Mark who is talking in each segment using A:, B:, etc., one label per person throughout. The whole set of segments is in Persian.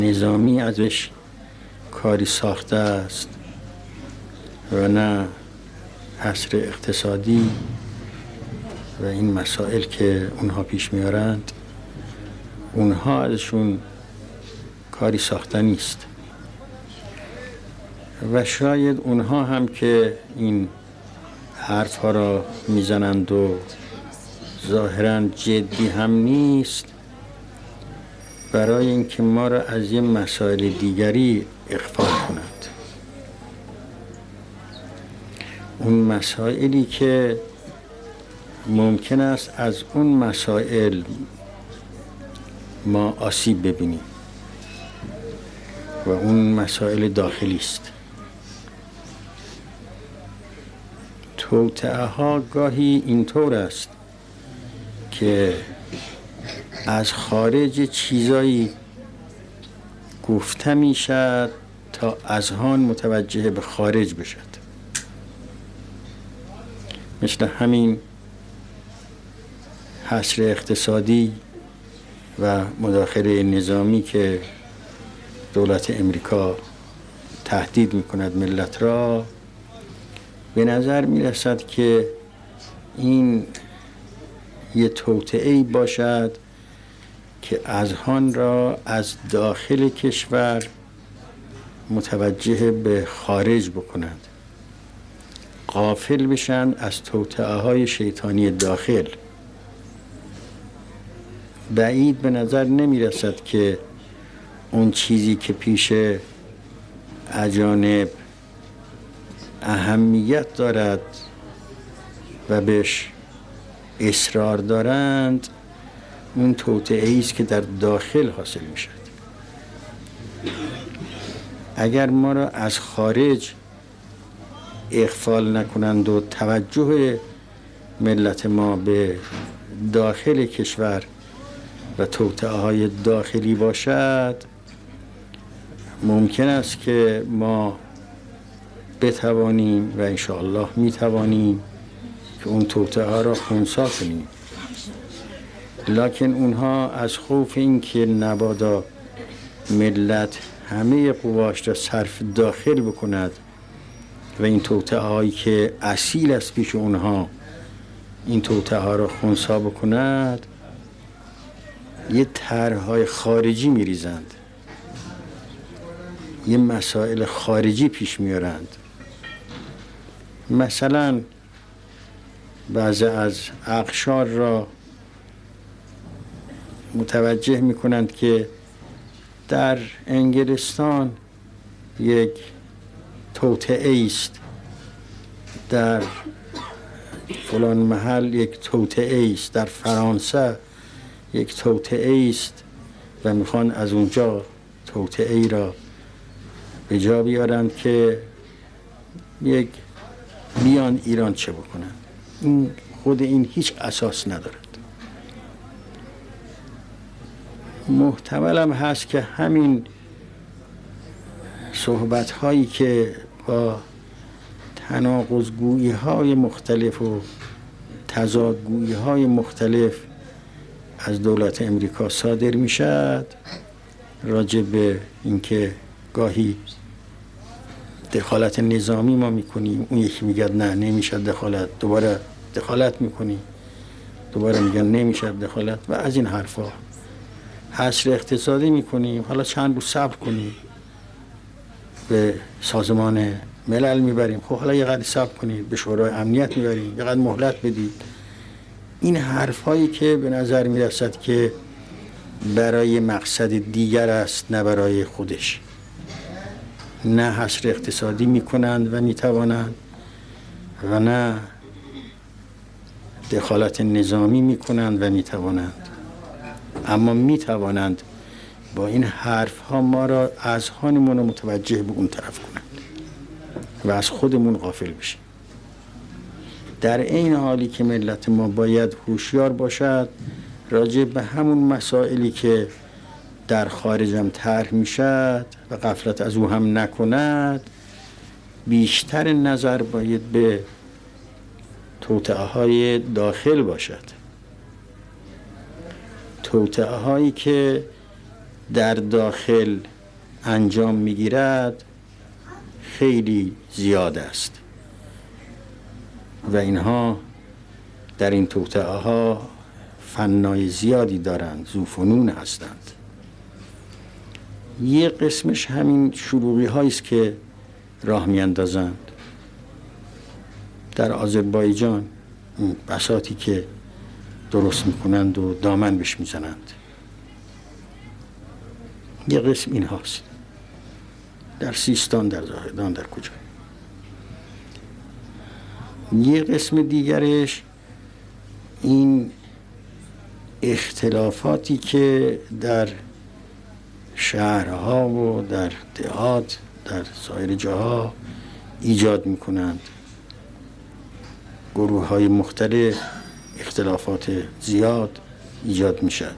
A: نظامی ازش کاری ساخته است و نه حصر اقتصادی و این مسائل که اونها پیش میارند اونها ازشون کاری ساخته نیست و شاید اونها هم که این حرف ها را میزنند و ظاهراً جدی هم نیست برای اینکه ما را از یه مسائل دیگری اغفال کند. اون مسائلی که ممکن است از اون مسائل ما آسیب ببینیم و اون مسائل داخلی است. توطئه ها گاهی اینطور است که از خارج چیزایی گفته می شد تا اذهان متوجه به خارج بشد، مثل همین حصر اقتصادی و مداخله نظامی که دولت امریکا تهدید می کند ملت را. به نظر می رسد که این یه توطئه‌ای باشد که اذهان را از داخل کشور متوجه به خارج بکند، غافل بشن از توطئه‌های شیطانی داخل. بعید به نظر نمی رسد که اون چیزی که پیش اجانب اهمیت دارد و بهش اصرار دارند اون توطئه‌ای است که در داخل حاصل می شد. اگر ما را از خارج اغفال نکنند و توجه ملت ما به داخل کشور و توطئه‌های داخلی باشد، ممکن است که ما بتوانیم و انشاءالله میتوانیم که اون توطئه را خنثی کنیم. لکن اونها از خوف این که نبادا ملت همه قواش را صرف داخل بکند و این توطئه هایی که اصیل است پیش اونها این توطئه ها را خنثی بکند، یه طرح‌های خارجی میریزند، یه مسائل خارجی پیش میارند. مثلا بعضی از اقشار را متوجه میکنند که در انگلستان یک توطئه است، در فلان محل یک توطئه است، در فرانسه یک توطئه است و میخوان از اونجا توطئه ای را به جا بیارند که یک بیان ایران چه بکنند. این خود این هیچ اساس ندارد. محتملم هست که همین صحبت هایی که با تناقض‌گویی های مختلف و تضادگویی های مختلف از دولت امریکا صادر می شد راجع به اینکه گاهی دخالت نظامی ما میکنیم، اون یکی میگه نه نمیشه دخالت، دوباره دخالت میکنیم، دوباره میگن نمیشه دخالت و از این حرفا. حصر اقتصادی میکنیم، حالا چند روز صبر کنیم به سازمان ملل میبریم، خب حالا یه قدر صبر کنید، به شورای امنیت میبریم، یه قدر مهلت بدید. این حرفایی که به نظر میرسد که برای مقصد دیگر است نه برای خودش. نه حصر اقتصادی میکنند و میتوانند و نه دخالت نظامی میکنند و میتوانند، اما میتوانند با این حرف ها ما را اذهانمون رو متوجه به اون طرف کنند و از خودمون غافل بشیم. در این حالی که ملت ما باید هوشیار باشد راجع به همون مسائلی که در خارجم طرح میشد و غفلت از او هم نکند، بیشتر نظر باید به توطئه های داخل باشد. توطئه هایی که در داخل انجام میگیرد خیلی زیاد است و اینها در این توطئه ها فنای زیادی دارند، ذوفنون هستند. یه قسمش همین شلوغی هایی است که راه میاندازند. در آذربایجان بساطی که درست میکنند و دامن بهش میزنند، یه قسم این هاست. در سیستان، در زاهدان، در کجا. یه قسم دیگرش این اختلافاتی که در شهرها و در دهات، در سایر جاها ایجاد میکنند. گروه های مختلف، اختلافات زیاد ایجاد میشد.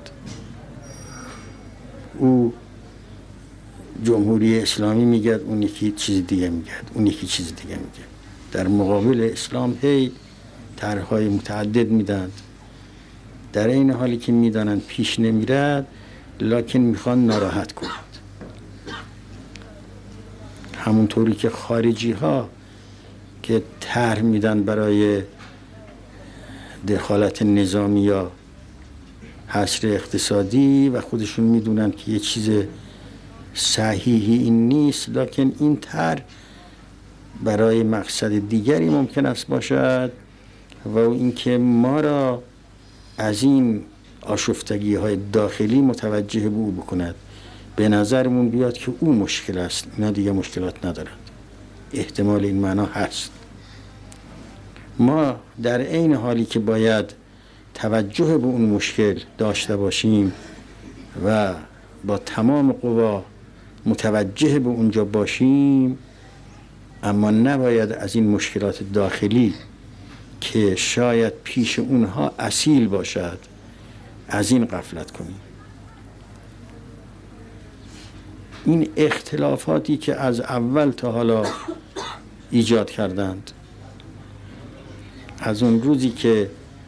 A: او جمهوری اسلامی میگه، اون یکی چیز دیگه میگه، اون یکی چیز دیگه میگه. در مقابل اسلام هی طرح‌های متعدد میدند، در این حالی که میدانند پیش نمیرد، لکن میخوان ناراحت کنند. همونطوری که خارجی ها که طرح میدن برای دخالت نظامی یا حصر اقتصادی و خودشون میدونن که یه چیز صحیحی این نیست، لکن این طرح برای مقصد دیگری ممکن است باشد و اینکه ما را از این آشفتگی های داخلی متوجه به او بکند. به نظرمون بیاد که او مشکل است، اینا دیگه مشکلات ندارند. احتمال این معنا هست. ما در عین حالی که باید توجه به اون مشکل داشته باشیم و با تمام قوا متوجه به اونجا باشیم، اما نباید از این مشکلات داخلی که شاید پیش اونها اصیل باشد از این غفلت کنیم. این اختلافاتی که از اول تا حالا ایجاد کردند، از اون روزی که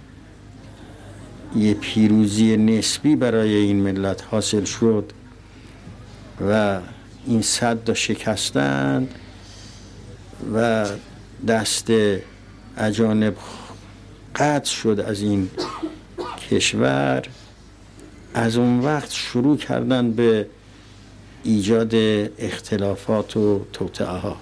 A: یه پیروزی نسبی برای این ملت حاصل شد و این سد شکستند و دست اجانب قطع شد از این کشور، از اون وقت شروع کردن به ایجاد اختلافات و توطئه ها.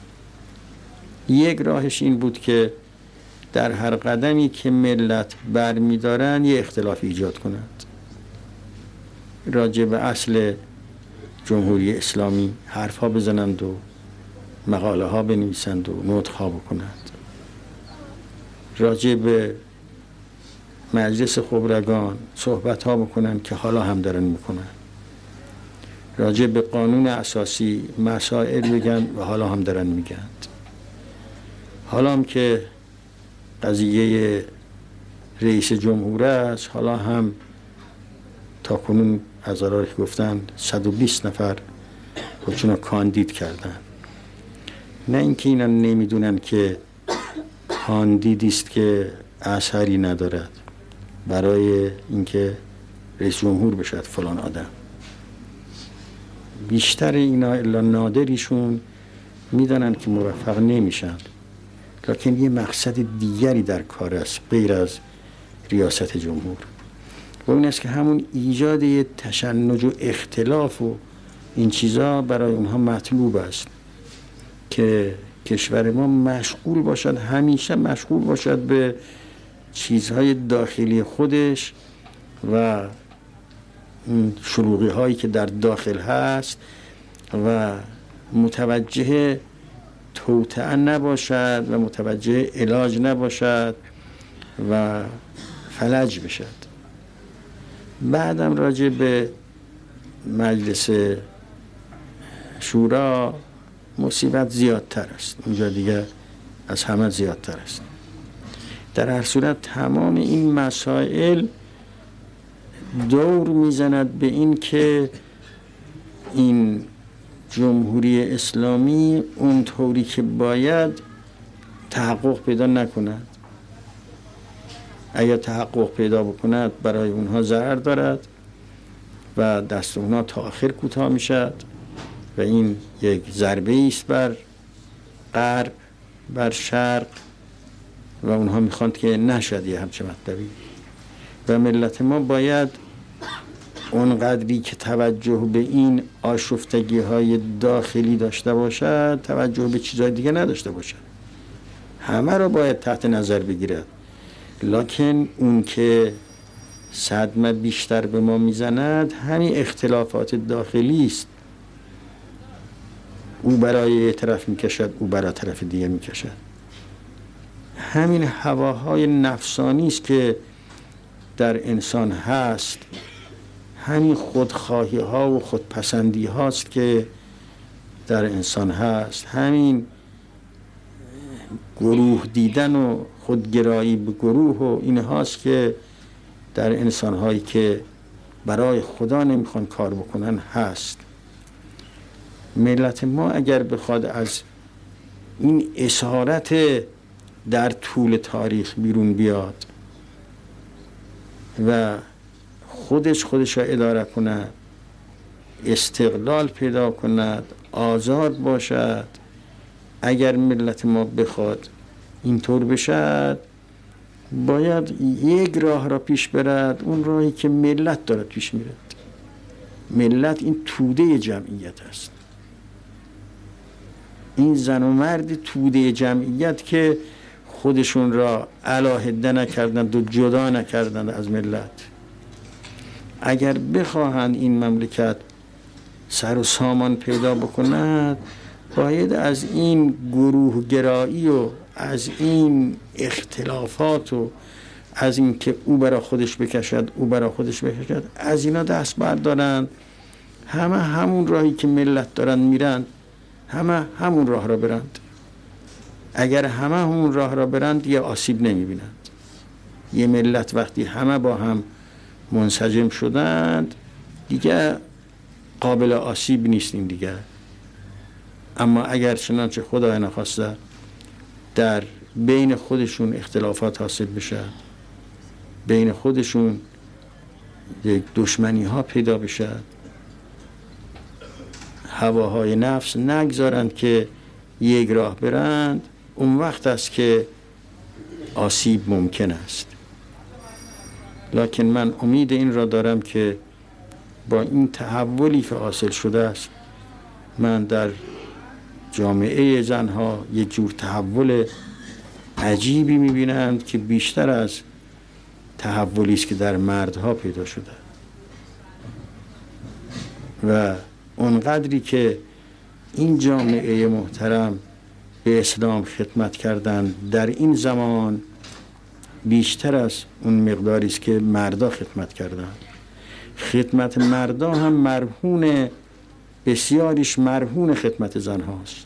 A: یک راهش این بود که در هر قدمی که ملت بر می دارن یه اختلاف ایجاد کنند، راجع به اصل جمهوری اسلامی حرف ها بزنند و مقاله ها بنویسند و نطق ها بکنند، راجع به مجلس خبرگان صحبت ها بکنند که حالا هم دارن میکنن، راجع به قانون اساسی مسائل بگن و حالا هم دارن میگن. حالا هم که قضیه رئیس جمهور است، حالا هم تا کنون از آرای که گفتن 120 نفر خودشون کاندید کردن. نه اینکه اینا نمیدونن که کاندیدی است که اثری ندارد برای اینکه رئیس جمهور بشد فلان آدم. بیشتر اینا الا نادریشون میدانن که موفق نمیشن، لکن یه مقصد دیگری در کار است غیر از ریاست جمهور، و این است که همون ایجاد یه تشنج و اختلاف و این چیزا برای اونها مطلوب است که کشور ما مشغول باشد، همیشه مشغول باشد به چیزهای داخلی خودش و شلوغی هایی که در داخل هست و متوجه توطئه نباشد و متوجه علاج نباشد و فلج بشد. بعدم راجع به مجلس شورا مصیبت زیادتر است، اونجا دیگه از همه زیادتر است. در هر صورت تمام این مسائل دور میزند به این که این جمهوری اسلامی اونطوری که باید تحقق پیدا نکند. اگر تحقق پیدا بکند برای اونها ضرر دارد و دست اونها تا آخر کوتاه میشد و این یک ضربه است بر غرب، بر شرق، و اونها میخواند که نشد یه همچه مطلبی. و ملت ما باید اونقدری که توجه به این آشفتگی های داخلی داشته باشد، توجه به چیزهای دیگه نداشته باشد. همه را باید تحت نظر بگیرد، لکن اون که صدمه بیشتر به ما میزند همین اختلافات داخلی است. او برای یه طرف میکشد، او برای طرف دیگه میکشد. همین هواهای نفسانی است که در انسان هست، همین خودخواهی ها و خودپسندی هاست که در انسان هست، همین گروه دیدن و خودگرایی به گروه و این هاست که در انسان هایی که برای خدا نمیخوان کار بکنن هست. ملت ما اگر بخواد از این اسارت در طول تاریخ بیرون بیاد و خودش را اداره کند، استقلال پیدا کند، آزاد باشد، اگر ملت ما بخواد اینطور بشد، باید یک راه را پیش برد، اون راهی که ملت دارد پیش میرد. ملت این توده جمعیت است، این زن و مرد توده جمعیت که خودشون را علاهده نکردند و جدا نکردند از ملت. اگر بخواهند این مملکت سر و سامان پیدا بکند، باید از این گروه گرایی و از این اختلافات و از این که او برای خودش بکشد او برای خودش بکشد، از اینا دست بردارند. همه همون راهی که ملت دارن میرند، همه همون راه را برند. اگر همه همون راه را برند یه آسیب نمیبینند. یه ملت وقتی همه با هم منسجم شدند دیگه قابل آسیب نیستیم دیگه. اما اگر چنانچه خدای نخواسته در بین خودشون اختلافات حاصل بشه، بین خودشون یک دشمنی ها پیدا بشه، هواهای نفس نگذارند که یک راه برند، اون وقت است که آسیب ممکن است. لکن من امید این را دارم که با این تحولی که حاصل شده است، من در جامعه زنها یک جور تحول عجیبی میبینم که بیشتر از تحولی است که در مردها پیدا شده. و اونقدری که این جامعه محترم به اسلام خدمت کردن در این زمان، بیشتر از اون مقداری است که مردا خدمت کردن. خدمت مردا هم مرهون، بسیاریش مرهون خدمت زن هاست.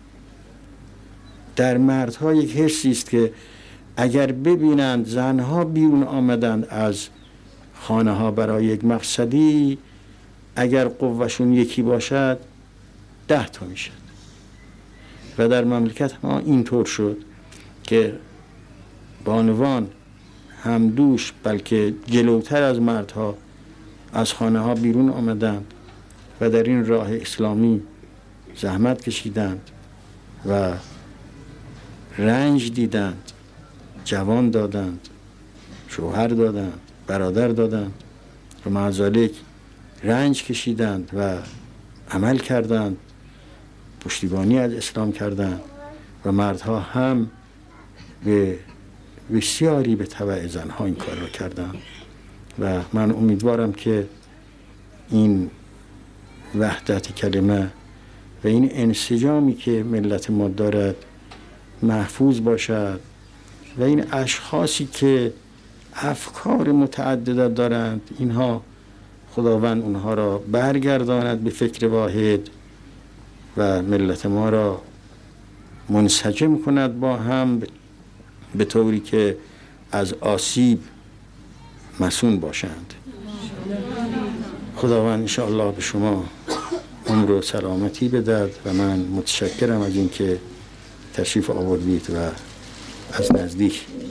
A: در مردها یک حسی است که اگر ببینند زنها بیرون آمدند از خانه ها برای یک مقصدی، اگر قوهشون یکی باشد 10 تا میشد. و در مملکت ما اینطور شد که بانوان همدوش بلکه جلوتر از مردها از خانه ها بیرون آمدند و در این راه اسلامی زحمت کشیدند و رنج دیدند، جوان دادند، شوهر دادند، برادر دادند و مع ذالک رنج کشیدند و عمل کردند، پشتیبانی از اسلام کردند و مردها هم به بسیاری به تبع زنها این کار را کردند. و من امیدوارم که این وحدت کلمه و این انسجامی که ملت ما دارد محفوظ باشد و این اشخاصی که افکار متعدد دارند، اینها خداوند اونها را برگرداند به فکر واحد و ملت ما را منسجم کند با هم به طوری که از آسیب مسون باشند. خداوند انشاءالله به شما عمر و سلامتی بدهد و من متشکرم از اینکه تشریف آوردید و از نزدیک